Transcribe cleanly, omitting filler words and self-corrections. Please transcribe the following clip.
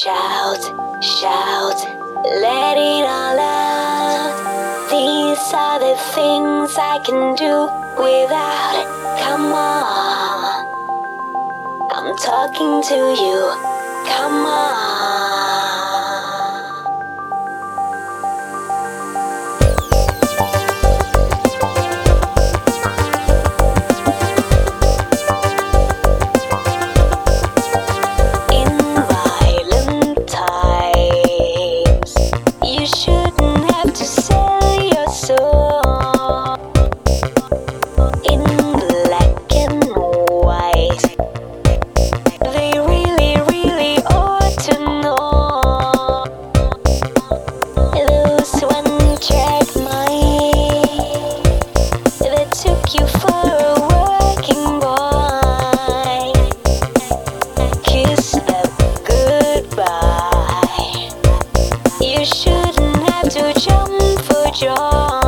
Shout, shout, let it all out. These are the things I can do without. Come on, I'm talking to you. Come on. In violent times, you shouldn't have to sell your soul. In black and white, they really, really ought to know. Those one-track minds that took you for a working boy, kiss them goodbye. You shouldn't have to jump for joy.